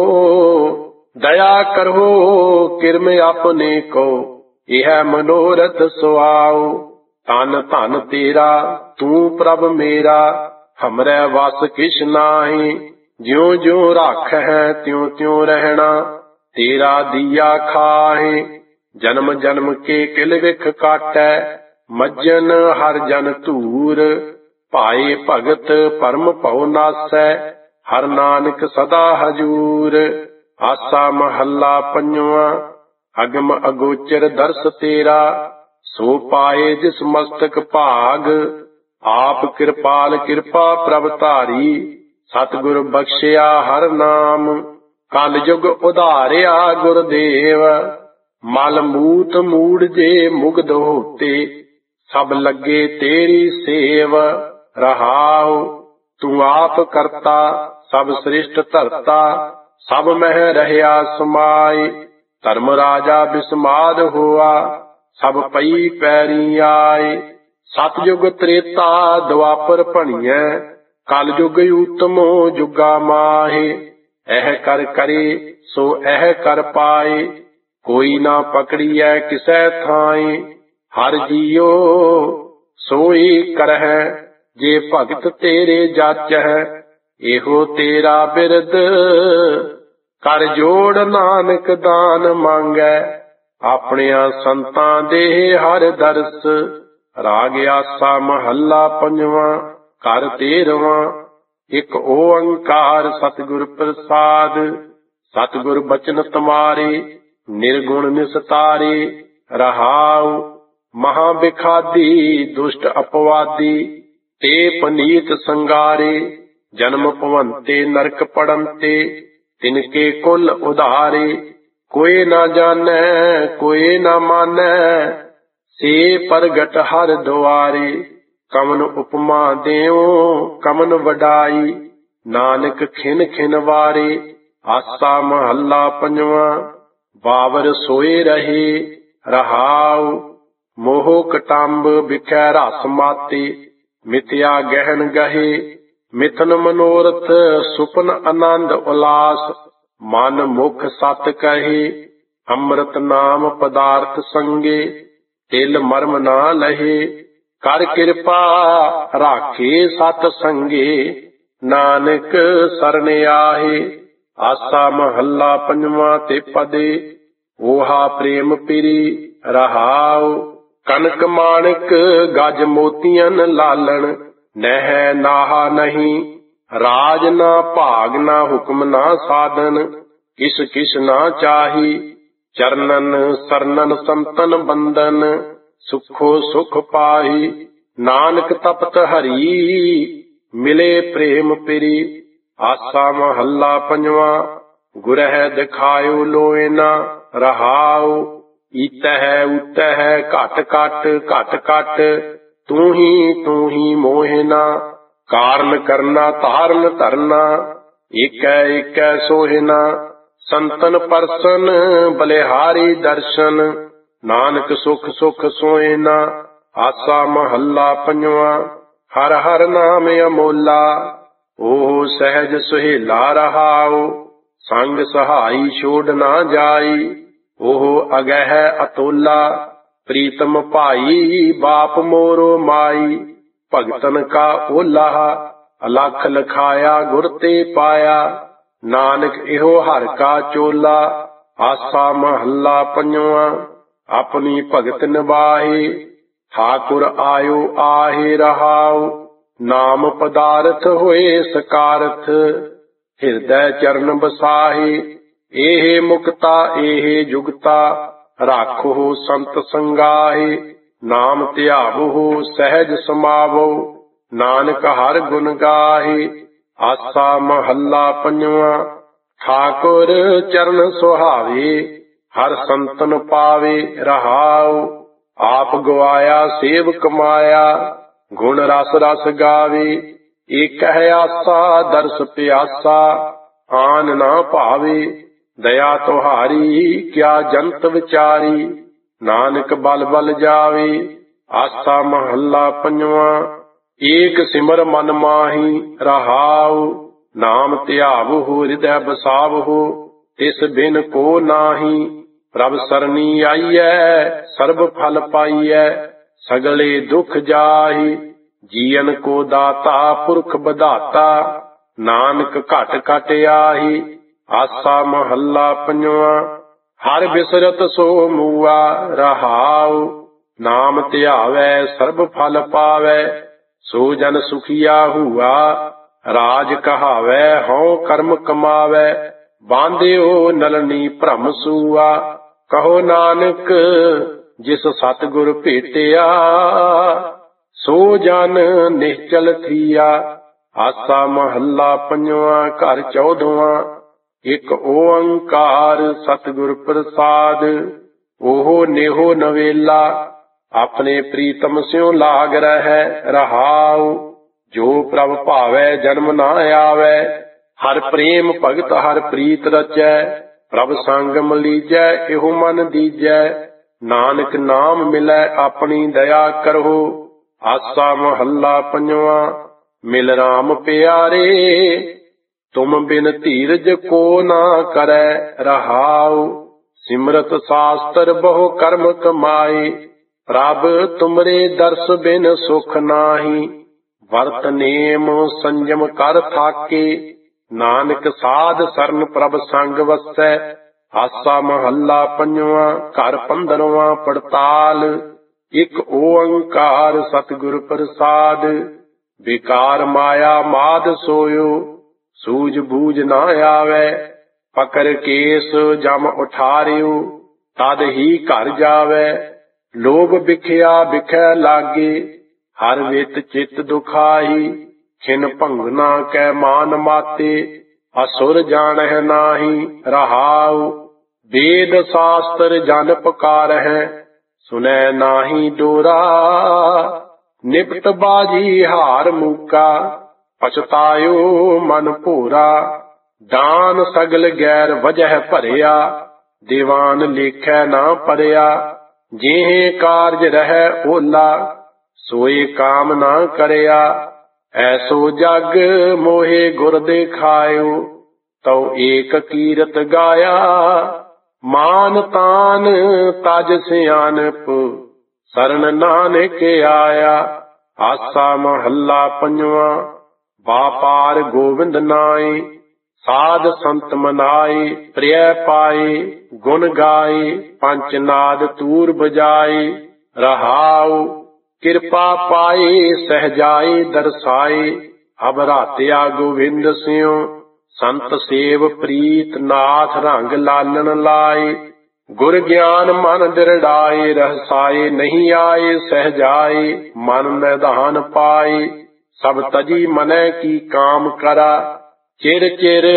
ਦਇਆ ਕਰੋ ਕਿਰਮ ਆਪਣੇ ਕੋ। ਇਹ ਮਨੋਰਥ ਸੁਆਓ, ਧਨ ਧਨ ਤੇਰਾ ਤੂੰ ਪ੍ਰਭ ਮੇਰਾ। ਹਮਰੇ ਵਸ ਕਿਛ ਨਾਹੀ, ਜਿਉ ਜਿਉ ਰਾਖੈ ਤਿਉ ਤਿਉ ਰਹਿਣਾ। ਤੇਰਾ ਦੀਆ ਖਾਹੇ, ਜਨਮ ਜਨਮ ਕੇ ਕਿਲ ਵਿਖ ਕਾਟੈ। ਮੱਜਨ ਹਰ ਜਨ ਧੂਰ, ਭਾਏ ਭਗਤ ਪਰਮ ਭਉ ਨਾਸੈ। ਹਰ ਨਾਨਕ ਸਦਾ ਹਜੂਰ। ਆਸਾ ਮਹੱਲਾ ਪੰਜਵਾਂ। ਅਗਮ ਅਗੋਚਰ ਦਰਸ ਤੇਰਾ, ਸੋ ਪਾਏ ਜਿਸ ਮਸਤਕ ਭਾਗ। ਆਪ ਕਿਰਪਾਲ ਕਿਰਪਾ ਪ੍ਰਭ ਧਾਰੀ, ਸਤਿਗੁਰ ਬਖਸ਼ਿਆ ਹਰ ਨਾਮ। ਕਲ ਯੁਗ ਉਧਾਰਿਆ ਗੁਰਦੇਵ, ਮਲ ਮੂਤ ਮੂੜ ਜੇ ਮੁਗਧ ਹੋਤੇ। ਸਭ ਲੱਗੇ ਤੇਰੀ ਸੇਵ ਰਹਾਉ। ਤੂੰ ਆਪ ਕਰਤਾ ਸਭ ਸ੍ਰਿਸ਼ਟ ਧਰਤਾ, ਸਭ ਮਹਿ ਰਹਿਆ ਸਮਾਏ। ਧਰਮ ਰਾਜਾ ਬਿਸਮਾਦ ਹੋਆ, ਸਭ ਪਈ ਪੈਰੀ ਆਏ। ਸਤਿਯੁਗ ਤ੍ਰੇਤਾ ਦੁਆਪਰ ਭਣੀਐ, ਕਲ ਯੁਗ ਊਤਮੋ ਜੁਗਾ ਮਾਹੇ। ਇਹ ਕਰ ਕਰੇ ਸੋ ਇਹ ਕਰ ਪਾਏ, ਕੋਈ ਨਾ ਪਕੜੀਐ ਕਿਸੈ ਥਾਏ। ਹਰ ਜੀਉ ਸੋਈ ਕਰਹਿ, ਜੇ ਭਗਤ ਤੇਰੇ ਜਾਚਹਿ। ਇਹੋ ਤੇਰਾ ਬਿਰਦ ਕਰ ਜੋੜ ਨਾਨਕ ਦਾਨ ਮੰਗੈ। ਆਪਣਿਆਂ ਸੰਤਾਂ ਦੇ ਹਰ ਦਰਸ, ਰਾਗ ਆਸਾ ਮਹੱਲਾ ਪੰਜਵਾਂ ਘਰ 13ਵਾਂ। ਇੱਕ ਓੰਕਾਰ ਸਤਿਗੁਰ ਪ੍ਰਸਾਦ, ਸਤਿਗੁਰ ਬਚਨ ਤੁਮਾਰੇ ਨਿਰਗੁਣ ਨਿਸਤਾਰੇ। ਰਹਾਉ ਮਹਾ ਬਿਖਾਦੀ ਦੁਸ਼ਟ ਅਪਵਾਦੀ, ਤੇ ਪਨੀਤ ਸੰਗਾਰੇ। ਜਨਮ ਭਵੰਤੇ ਨਰਕ ਪੜੰਤੇ, ਤਿਨਕੇ ਕੁਲ ਉਧਾਰੇ। ਕੋਇ ਨਾ ਜਾਣੈ ਕੋਇ ਨਾ ਮਾਨੈ, ਸੇ ਪ੍ਰਗਟ ਹਰ ਦੁਆਰੇ। ਕਮਨ ਉਪਮਾ ਦੇਉ ਕਮਨ ਵਡਾਈ, ਨਾਨਕ ਖਿਨ ਖਿਨ ਵਾਰੇ। ਆਸਾ ਮਹੱਲਾ ਪੰਜਵਾਂ। ਬਾਵਰ ਸੋਏ ਰਹੇ ਰਹਾਉ, ਮੋਹ ਕਟੰਬ ਬਿਖੈ ਰਸ ਮਾਤੇ। ਮਿਥਿਆ ਗਹਿਨ ਗਹੇ ਮਿਥਨ ਮਨੋਰਥ, ਸੁਪਨ ਆਨੰਦ ਉਲਾਸ। ਮਨ ਮੁਖ ਸਤ ਕਹੇ, ਅੰਮ੍ਰਿਤ ਨਾਮ ਪਦਾਰਥ ਸੰਗੇ। ਤਿਲ ਮਰਮ ਨਾ ਲਹੇ, ਕਰ ਕਿਰਪਾ ਰਾਖੇ ਸਤ ਸੰਗੇ। ਨਾਨਕ ਸਰਣ ਆਹੇ। ਆਸਾ ਮਹੱਲਾ ਪੰਜਵਾਂ ਤੇ ਪਦੇ। ਓਹਾ ਪ੍ਰੇਮ ਪਿਰੀ ਰਹਾਉ, ਕਨਕ ਮਾਣਕ ਗਜ ਮੋਤੀਆਂ ਲਾਲਣ। ਨਹਿ ਨਾਹਾ ਨਹੀਂ, ਰਾਜ ਨਾ ਭਾਗ ਨਾ ਹੁਕਮ ਨਾ ਸਾਧਨ। ਕਿਸ ਕਿਸ ਨਾ ਚਾਹੀ, ਚਰਨਨ ਸਰਨਨ ਸੰਤਨ ਬੰਦਨ। ਸੁਖੋ ਸੁਖ ਪਾਹੀ, ਨਾਨਕ ਤਪਤ ਹਰੀ। ਮਿਲੇ ਪ੍ਰੇਮ ਪਿਰੀ। ਆਸਾ ਮਹੱਲਾ ਪੰਜਵਾਂ। ਗੁਰਹਿ ਦਿਖਾਇਓ ਲੋਇਨਾ ਰਹਾਉ, ਈਤਹਿ ਊਤਹਿ ਘਟ ਘਟ ਘਟ ਘਟ। ਤੂੰ ਹੀ ਮੋਹਿਨਾ, ਕਾਰਨ ਕਰਨਾ ਧਾਰਨ ਧਰਨਾ। ਏਕੈ ਏਕੈ ਸੋਹਿਨਾ, ਸੰਤਨ ਪਰਸਨ ਬਲਿਹਾਰੀ ਦਰਸ਼ਨ। ਨਾਨਕ ਸੁਖ ਸੁਖ ਸੋਇਨਾ। ਆਸਾ ਮਹੱਲਾ ਪੰਜਵਾਂ। ਹਰ ਹਰ ਨਾਮ ਅਮੋਲਾ, ਉਹ ਸਹਿਜ ਸੁਹੇਲਾ ਰਹਾਉ। ਸੰਗ ਸਹਾਈ ਛੋੜ ਨਾ ਜਾਈ, ਉਹ ਅਗਹਿ ਅਤੋਲਾ। ਪ੍ਰੀਤਮ ਭਾਈ ਬਾਪ ਮੋਰੋ ਮਾਈ, ਭਗਤਨ ਕਾ ਓਲਾ। ਅਲਖ ਲਖਾਇਆ ਗੁਰ ਤੇ ਪਾਇਆ, ਨਾਨਕ ਇਹੋ ਹਰ ਕਾ ਚੋਲਾ। ਆਸਾ ਮਹੱਲਾ ਪੰਜਵਾਂ। ਆਪਣੀ ਭਗਤ ਨਿਭਾਹੇ, ਠਾਕੁਰ ਆਇਓ ਆਹੇ ਰਹਾਉ। ਨਾਮ ਪਦਾਰਥ ਹੋਏ ਸਕਾਰਥ, ਹਿਰਦੈ ਚਰਨ ਬਸਾਹੇ। ਇਹ ਮੁਕਤਾ ਇਹ ਜੁਗਤਾ, ਰਾਖੋ ਸੰਤ ਸੰਗਾਹੇ। ਨਾਮ ਧਿਆਵੋ ਸਹਿਜ ਸਮਾਵੋ, ਨਾਨਕ ਹਰ ਗੁਣ ਗਾਹੇ। ਆਸਾ ਮਹੱਲਾ ਪੰਜਵਾਂ। ਠਾਕੁਰ ਚਰਨ ਸੁਹਾਵੇ, ਹਰ ਸੰਤਨ ਪਾਵੇ ਰਹਾਉ। ਆਪ ਗਵਾਇਆ ਸੇਵ ਕਮਾਇਆ, ਗੁਣ ਰਸ ਰਸ ਗਾਵੇ। ਏਕਹਿ ਆਸਾ ਦਰਸ ਪਿਆਸਾ, ਆਨ ਨਾ ਭਾਵੇ। ਦਇਆ ਤੁਹਾਰੀ ਕਿਆ ਜੰਤ ਵਿਚਾਰੀ, ਨਾਨਕ ਬਲ ਬਲ ਜਾਵੇ। ਆਸਾ ਮਹੱਲਾ ਪੰਜਵਾਂ। ਏਕ ਸਿਮਰ ਮਨ ਮਾਹੀ ਰਹਾਉ, ਨਾਮ ਧਿਆਵਹੁ ਹਿਰਦੈ ਬਸਾਵਹੁ। ਤਿਸ ਬਿਨ ਕੋ ਨਾਹੀ, ਪ੍ਰਭ ਸਰਣੀ ਆਈਐ ਸਰਬ ਫਲ ਪਾਈਐ। ਸਗਲੇ ਦੁਖ ਜਾਹੀ, ਜੀਵਨ ਕੋ ਦਾਤਾ ਪੁਰਖ ਬਧਾਤਾ। ਨਾਨਕ ਘਟ ਘਟ ਆਹੀ। ਆਸਾ ਮਹੱਲਾ ਪੰਜਵਾਂ। ਹਰ ਬਿਸਰਤ ਸੋ ਮੂਆ ਰਹਾਉ, ਨਾਮ ਧਿਆਵੈ ਸਰਬ ਫਲ ਪਾਵੈ। ਸੋ ਜਨ ਸੁਖੀਆ ਹੁਆ, ਰਾਜ ਕਹਾਵੈ ਹਉ ਕਰਮ ਕਮਾਵੈ। ਬਾਂਧਿਓ ਨਲਨੀ ਭ੍ਰਮ ਸੂਆ, ਕਹੋ ਨਾਨਕ ਜਿਸ ਸਤਿਗੁਰ ਭੇਟਿਆ। ਸੋ ਜਨ ਨਿਸ਼ਚਲ ਥੀਆ। ਆਸਾ ਮਹੱਲਾ ਪੰਜਵਾਂ ਘਰ 14ਵਾਂ। ਇੱਕ ਓੰਕਾਰ ਸਤਿਗੁਰ ਪ੍ਰਸਾਦ, ਉਹ ਨੇਹੋ ਨਵੇਲਾ। ਆਪਣੇ ਪ੍ਰੀਤਮ ਸਿਉ ਲਾਗ ਰਹੈ ਰਹਾਉ। ਜੋ ਪ੍ਰਭ ਭਾਵੈ ਜਨਮ ਨਾ ਆਵੈ, ਹਰ ਪ੍ਰੇਮ ਭਗਤ ਹਰ ਪ੍ਰੀਤ ਰਚੈ। ਪ੍ਰਭ ਸੰਗ ਮਲੀਜੈ ਇਹੋ ਮਨ ਦੀਜੈ, ਨਾਨਕ ਨਾਮ ਮਿਲੈ ਆਪਣੀ ਦਇਆ ਕਰਹੁ। ਆਸਾ ਮਹੱਲਾ ਪੰਜਵਾ। ਮਿਲ ਰਾਮ ਪਿਆਰੇ, ਤੁਮ ਬਿਨ ਧੀਰਜ ਕੋ ਨਾ ਕਰੈ ਰਹਾਉ। ਸਿਮਰਤ ਸਾਸਤਰ ਬਹੁ ਕਰਮ ਕਮਾਏ, ਪ੍ਰਭ ਤੁਮਰੇ ਦਰਸ ਬਿਨ ਸੁਖ ਨਾਹੀ। ਵਰਤ ਨੇਮ ਸੰਜਮ ਕਰ ਥਾਕੇ, ਨਾਨਕ ਸਾਧ ਸਰਨ ਪ੍ਰਭ ਸੰਗ ਵਸੈ। ਆਸਾ ਮਹੱਲਾ ਪੰਜਵਾ। ਘਰ 15ਵਾਂ ਪੜਤਾਲ। ਇਕ ਓੰਕਾਰ ਸਤਿਗੁਰ ਪ੍ਰਸਾਦ। ਵਿਕਾਰ ਮਾਇਆ ਮਾਦ ਸੋਇਓ, ਸੂਝ ਬੂਝ ਨਾ ਆਵੈ। ਪਕਰ ਕੇਸ ਜਮ ਉਠਾਰਿਓ, ਤਦ ਹੀ ਘਰ ਜਾਵੈ। ਲੋਭ ਵਿਖਿਆ ਵਿਖੈ ਲਾਗੇ, ਹਰ ਵਿਤ ਚਿਤ ਦੁਖਾਈ। ਖਿਨ ਭੰਗਨਾ ਕੈ ਮਾਨ ਮਾਤੇ, ਅਸੁਰ ਜਾਣਹਿ ਨਾਹੀ ਰਹਾਉ। ਵੇਦ ਸ਼ਾਸਤਰ ਜਨ ਪੁਕਾਰਹਿ, ਸੁਨੈ ਨਾਹੀ ਡੋਰਾ। ਨਿਪਟ ਬਾਜੀ ਹਾਰ ਮੂਕਾ, ਪਛਤਾਇਓ ਮਨ ਭੋਰਾ। ਦਾਨ ਸਗਲ ਗੈਰ ਵਜਹਿ ਭਰਿਆ, ਦੀਵਾਨ ਲੇਖੈ ਨਾ ਪਰਿਆ। ਜਿਹੇ ਕਾਰਜ ਰਹਿ ਓਲਾ, ਸੋਏ ਕਾਮ ਨਾ ਕਰਿਆ। ਐਸੋ ਜਗ ਮੋਹੇ ਗੁਰ ਦੇਖਾਇਓ, ਤਉ ਏਕ ਕੀਰਤ ਗਾਇਆ। ਮਾਨ ਤਾਨ ਤਜ ਸਿਆਨਪ, ਸਰਨ ਨਾਨਕ ਆਇਆ। ਆਸਾ ਮਹੱਲਾ ਪੰਜਵਾ। ਵਾਪਾਰ ਗੋਬਿੰਦ ਨਾਏ, ਸਾਧ ਸੰਤ ਮਨਾਏ। ਪ੍ਰਿਯ ਪਾਏ ਗੁਣ ਗਾਏ, ਪੰਚ ਨਾਦ ਤੂਰ ਬਜਾਏ ਰਹਾਉ। ਕਿਰਪਾ ਪਾਏ ਸਹਜਾਏ ਦਰਸਾਏ, ਅਬ ਰਾਤਿਆ ਗੋਵਿੰਦ ਸਿਉ। ਸੰਤ ਸੇਵ ਪ੍ਰੀਤ ਨਾਥ ਰੰਗ ਲਾਲਣ ਲਾਏ। ਗੁਰ ਗਿਆਨ ਮਨ ਦਿਰੜਾਏ, ਰਹਸਾਏ ਨਹੀਂ ਆਏ ਸਹਜਾਏ। ਮਨ ਨਿਧਾਨ ਪਾਏ, ਸਭ ਤਜੀ ਮਨੈ ਕੀ ਕਾਮ ਕਰਾ। ਚਿਰ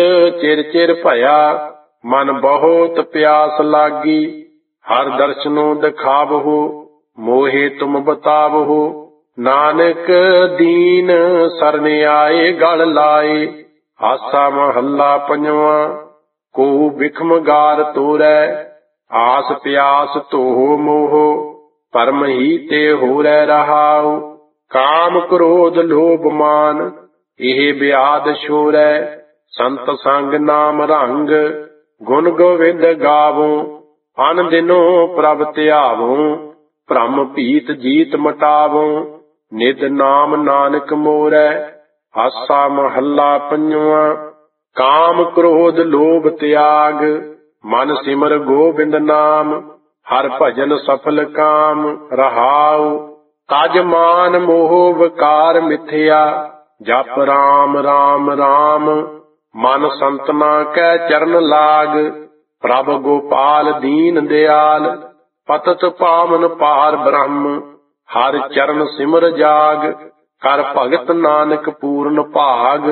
ਚਿਰ ਭਇਆ, ਮਨ ਬਹੁਤ ਪਿਆਸ ਲਾਗੀ। ਹਰ ਦਰਸ਼ਨੋਂ ਦਿਖਾਵਹੁ, ਮੋਹੇ ਤੁਮ ਬਤਾਵਹੁ। ਨਾਨਕ ਦੀਨ ਸਰਨ ਆਏ ਗਲ ਲਾਏ। ਆਸਾ ਮਹੱਲਾ ਪੰਜਵਾ। ਕੋ ਬਿਖਮ ਗਾਰ ਤੋਰੈ, ਆਸ ਪਿਆਸ ਧੋਹ ਮੋਹ। ਪਰਮ ਹੀ ਤੇ ਹੋਰੈ ਰਹਾਉ। ਕਾਮ ਕ੍ਰੋਧ ਲੋਭ ਮਾਨ, ਇਹ ਬਿਆਦ ਛੋਰੈ। ਸੰਤ ਸੰਗ ਨਾਮ ਰੰਗ, ਗੁਣ ਗੋਵਿੰਦ ਗਾਵੋ। ਅਨ ਦਿਨੋ ਪ੍ਰਭ ਧਿਆਵੋ, ਭ੍ਰਮ ਭੀਤ ਜੀਤ ਮਟਾਵੋ। ਨਿਤ ਨਾਮ ਨਾਨਕ ਮੋਰੈ। ਆਸਾ ਮਹੱਲਾ ਪੰਜਵਾ। ਕਾਮ ਕ੍ਰੋਧ ਲੋਭ ਤਿਆਗ, ਮਨ ਸਿਮਰ ਗੋਬਿੰਦ ਨਾਮ। ਹਰ ਭਜਨ ਸਫਲ ਕਾਮ ਰਹਾਉ। ਤਜ ਮਾਨ ਮੋਹ ਵਿਕਾਰ ਮਿਥਿਆ, ਜਪ ਰਾਮ ਰਾਮ ਰਾਮ। ਮਨ ਸੰਤਨਾ ਕੈ ਚਰਨ ਲਾਗ, ਪ੍ਰਭ ਗੋਪਾਲ ਦੀਨ ਦਿਆਲ। ਪਤਿਤ ਪਾਵਨ ਪਾਰ ਬ੍ਰਹਮ, ਹਰ ਚਰਨ ਸਿਮਰ ਜਾਗ। ਕਰ ਭਗਤ ਨਾਨਕ ਪੂਰਨ ਭਾਗ।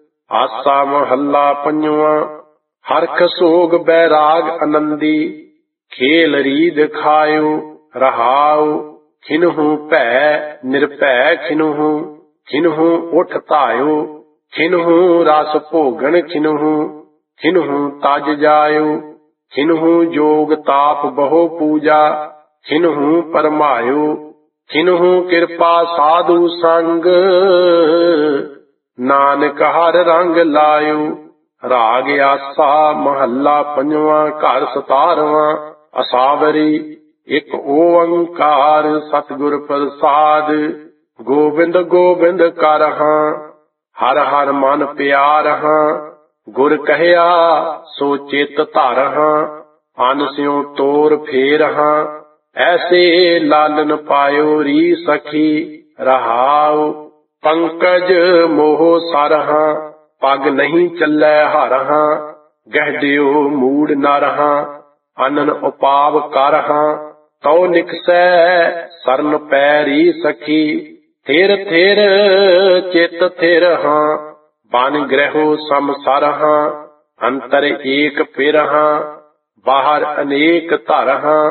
ਆਸਾ ਮਹੱਲਾ ਪੰਜਵਾ। ਹਰਖ ਸੋਗ ਬੈਰਾਗ ਆਨੰਦੀ, ਖੇਲ ਰੀਦ ਖਾਇਓ ਰਹਾਉ। ਖਿਨਹੁ ਭੈ ਨਿਰਭੈ ਖਿਨਹੁ, ਖਿਨਹੁ ਉਠ ਧਾਇਓ। ਖਿਨਹੁ ਰਸ ਭੋਗਣ ਖਿਨਹੁ ਤਜ ਜਾਇਓ। ਖਿਨਹੁ ਜੋਗ ਤਾਪ ਬਹੁ ਪੂਜਾ, ਖਿਨਹੁ ਪਰਮਾਇਓ। ਖਿਨਹੁ ਕਿਰਪਾ ਸਾਧੂ ਸੰਗ, ਨਾਨਕ ਹਰ ਰੰਗ ਲਾਇਓ। ਰਾਗ ਆਸਾ ਮਹੱਲਾ ਪੰਜਵਾ। ਘਰ 17ਵਾਂ। ਅਸਾਵਰੀ। ਇਕ ਓੰਕਾਰ ਸਤਿਗੁਰ ਪ੍ਰਸਾਦ। ਗੋਬਿੰਦ ਗੋਬਿੰਦ ਕਰਹਾਂ, ਹਰ ਹਰ ਮਨ ਪਿਆਰਹਾਂ। ਗੁਰ ਕਹਿਆ ਸੋ ਚਿਤ ਧਰਹਾਂ, ਅਨ ਸਿਉ ਤੋਰ ਫੇਰਹਾਂ। ਐਸੇ ਲਾਲਨ ਪਾਇਓ ਰੀ ਸਖੀ ਰਹਾਉ। ਪੰਕਜ ਮੋਹ ਸਰਹਾਂ, ਪਗ ਨਹੀਂ ਚੱਲੈ ਹਰਹਾਂ। ਗਹਿੜਿਓ ਮੂੜ ਨਰਹਾਂ, ਅਨਨ ਉਪਾਵ ਕਰਹਾਂ। ਤਉ ਨਿਕਸੈ ਸਰਨ ਪੈਰੀ ਸਖੀ, ਥਿਰ ਥਿਰ ਚਿਤ ਥਿਰਹਾਂ। ਬਨ ਗ੍ਰਹਿਓ ਸਮਸਰਹਾਂ, ਅੰਤਰ ਏਕ ਫਿਰਹਾਂ। ਬਾਹਰ ਅਨੇਕ ਧਰਹਾਂ,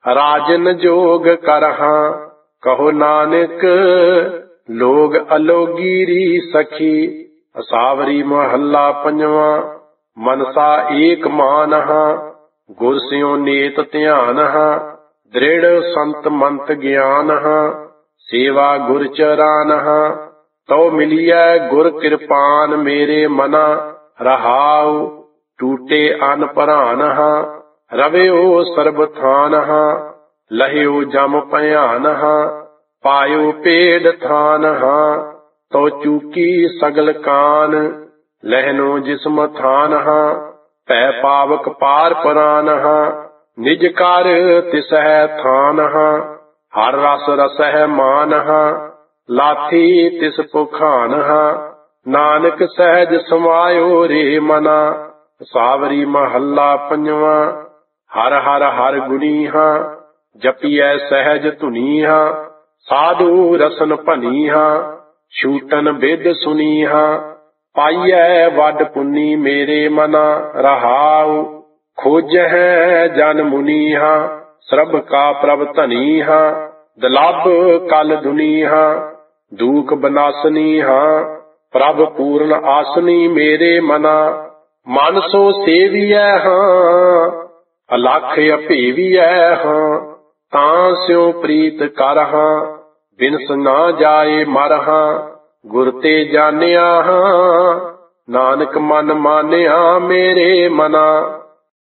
ਰਾਜਨ ਜੋਗ ਕਰਹਾਂ ਕਹੋ ਨਾਨਕ ਲੋਗ ਅਲੋਗੀ ਰੀ ਸਖੀ। ਅਸਾਵਰੀ ਮਹੱਲਾ ਪੰਜਵਾਂ। ਮਨਸਾ ਏਕ ਮਾਨਹਾਂ ਗੁਰ ਸਿਉ ਨੇਤ ਧਿਆਨਹਾਂ। ਦ੍ਰਿੜ ਸੰਤ ਮੰਤ ਗਿਆਨਹਾਂ ਸੇਵਾ ਗੁਰ ਚਰਾਨਹਾਂ। ਤਉ ਮਿਲੀਐ ਗੁਰ ਕਿਰਪਾਨ ਮੇਰੇ ਮਨਾ ਰਹਾਉ। ਟੂਟੇ ਅਨ ਭਰਾਨਹਾਂ ਰਵਿਓ ਸਰਬ ਥਾਨਹਾਂ। ਲਹਿਓ ਜਮ ਭਿਆਨਹਾਂ ਪਾਇਓ ਪੇੜ ਥਾਨਹਾਂ। ਤਉ ਚੂਕੀ ਸਗਲ ਕਾਨ ਲਹਿਨੋ ਜਿਸਮ ਥਾਨਹਾਂ। ਭੈ ਪਾਵਕ ਪਾਰ ਪਰਾਨਹਾਂ ਨਿਜ ਕਰ ਤਿਸਹਿ ਥਾਨਹਾਂ। ਹਰ ਰਸ ਰਸਹਿ ਮਾਨਹਾਂ ਲਾਥੀ ਤਿਸ ਪੁਖਾਨਹਾਂ। ਨਾਨਕ ਸਹਿਜ ਸਮਾਇਓ ਰੇ ਮਨਾ। ਸਾਵਰੀ ਮਹੱਲਾ ਪੰਜਵਾਂ। ਹਰ ਹਰ ਹਰ ਗੁਣੀਹਾਂ ਜਪੀਐ ਸਹਿਜ ਧੁਨੀਹਾਂ। ਸਾਧੂ ਰਸਨ ਭਨੀਹਾਂ ਛੂਟਨ ਬਿਦ ਸੁਨੀਹਾਂ। ਪਾਈਐ ਵੱਡ ਪੁੰਨੀ ਮੇਰੇ ਮਨਾ ਰਹਾਉ। ਖੋਜਹਿ ਜਨ ਮੁਨੀਹਾਂ ਸਰਬ ਕਾ ਪ੍ਰਭ ਧਨੀਹਾਂ। ਦਲਭ ਕਲ ਦੁਨੀਹਾਂ ਦੂਖ ਬਨਾਸਨੀਹਾਂ। ਪ੍ਰਭ ਪੂਰਨ ਆਸਨੀ ਮੇਰੇ ਮਨਾ। ਮਨ ਸੋ ਸੇਵੀਐ ਹਾਂ ਅਲਖ ਅਭੇਵੀਐ ਹਾਂ। ਤਾਂ ਸਿਉ ਪ੍ਰੀਤ ਕਰਹਾਂ ਬਿਨਸ ਨਾ ਜਾਏ ਮਰਹਾਂ। ਗੁਰ ਤੇ ਜਾਣਿਆ ਹਾਂ ਨਾਨਕ ਮਨ ਮਾਨਿਆ ਮੇਰੇ ਮਨਾ।